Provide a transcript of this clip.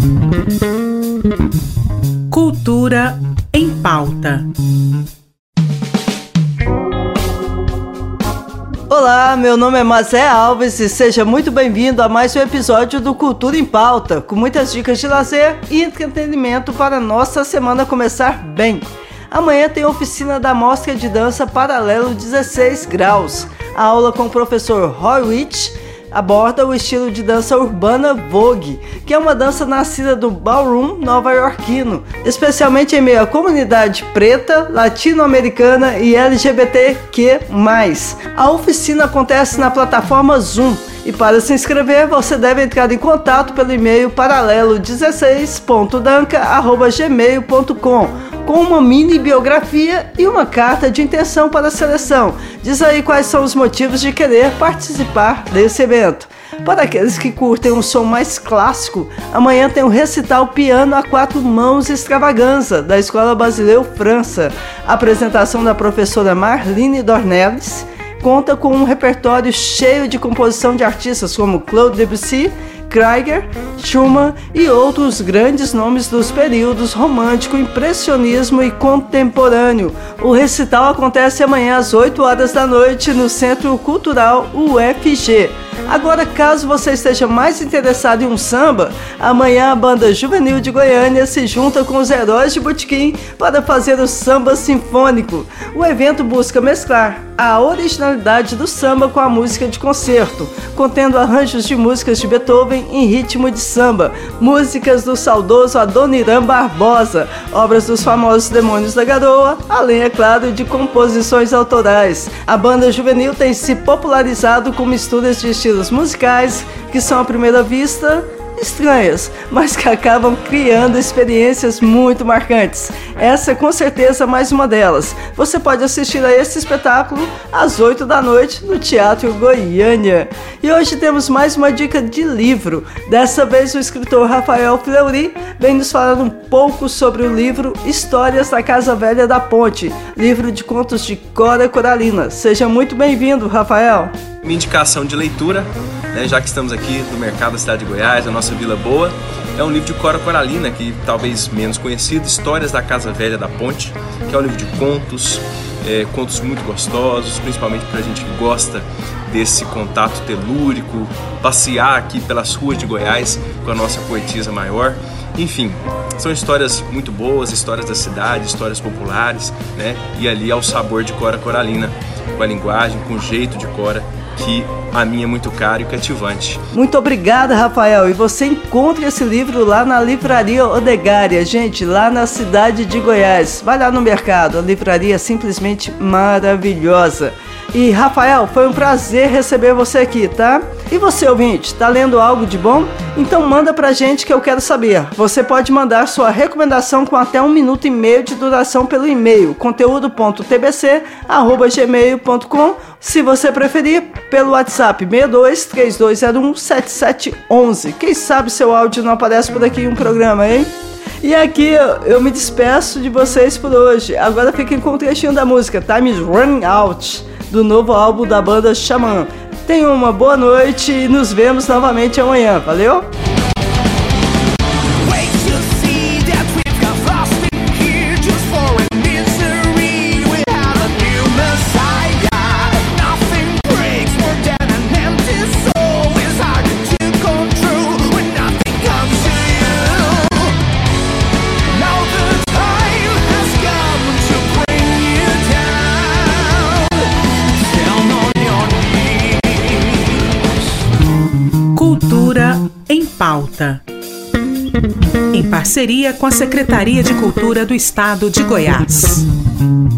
Cultura em Pauta. Olá, meu nome é Mazé Alves e seja muito bem-vindo a mais um episódio do Cultura em Pauta, com muitas dicas de lazer e entretenimento para nossa semana começar bem. Amanhã tem a oficina da Mostra de Dança Paralelo 16 Graus. A aula com o professor Roy Witch aborda o estilo de dança urbana Vogue, que é uma dança nascida do ballroom nova-iorquino, especialmente em meio à comunidade preta, latino-americana e LGBTQ+. A oficina acontece na plataforma Zoom. E para se inscrever, você deve entrar em contato pelo e-mail paralelo16.danca@gmail.com com uma mini biografia e uma carta de intenção para a seleção. Diz aí quais são os motivos de querer participar desse evento. Para aqueles que curtem um som mais clássico, amanhã tem o recital Piano a 4 Mãos Extravaganza, da Escola Basileu França. A apresentação da professora Marlene Dornelles conta com um repertório cheio de composição de artistas como Claude Debussy, Krieger, Schumann e outros grandes nomes dos períodos romântico, impressionismo e contemporâneo. O recital acontece amanhã às 8 horas da noite no Centro Cultural UFG. Agora, caso você esteja mais interessado em um samba, amanhã a Banda Juvenil de Goiânia se junta com os Heróis de Botequim para fazer o samba sinfônico. O evento busca mesclar a originalidade do samba com a música de concerto, contendo arranjos de músicas de Beethoven em ritmo de samba, músicas do saudoso Adoniran Barbosa, obras dos famosos Demônios da Garoa, além, é claro, de composições autorais. A Banda Juvenil tem se popularizado com misturas de estilos musicais que são à primeira vista estranhas, mas que acabam criando experiências muito marcantes. Essa é com certeza mais uma delas. Você pode assistir a esse espetáculo às 8 da noite no Teatro Goiânia. E hoje temos mais uma dica de livro. Dessa vez o escritor Rafael Fleury vem nos falar um pouco sobre o livro Histórias da Casa Velha da Ponte, livro de contos de Cora Coralina. Seja muito bem-vindo, Rafael. Minha indicação de leitura, já que estamos aqui no mercado da cidade de Goiás, a nossa Vila Boa, é um livro de Cora Coralina, que talvez menos conhecido, Histórias da Casa Velha da Ponte, que é um livro de contos, contos muito gostosos, principalmente para a gente que gosta desse contato telúrico, passear aqui pelas ruas de Goiás com a nossa poetisa maior. Enfim, são histórias muito boas, histórias da cidade, histórias populares, e ali ao sabor de Cora Coralina, com a linguagem, com o jeito de Cora, que a mim é muito caro e cativante. Muito obrigada, Rafael. E você encontra esse livro lá na Livraria Odegária, gente, lá na cidade de Goiás. Vai lá no mercado, a livraria é simplesmente maravilhosa. E, Rafael, foi um prazer receber você aqui, tá? E você, ouvinte, tá lendo algo de bom? Então manda pra gente que eu quero saber. Você pode mandar sua recomendação com até 1 minuto e meio de duração pelo e-mail conteúdo.tbc@gmail.com. Se você preferir, pelo WhatsApp 6232017711. Quem sabe seu áudio não aparece por aqui em um programa, hein? E aqui eu me despeço de vocês por hoje. Agora fiquem com um trechinho da música Time is Running Out, do novo álbum da banda Xamã. Tenham uma boa noite e nos vemos novamente amanhã. Valeu? Cultura em Pauta, em parceria com a Secretaria de Cultura do Estado de Goiás.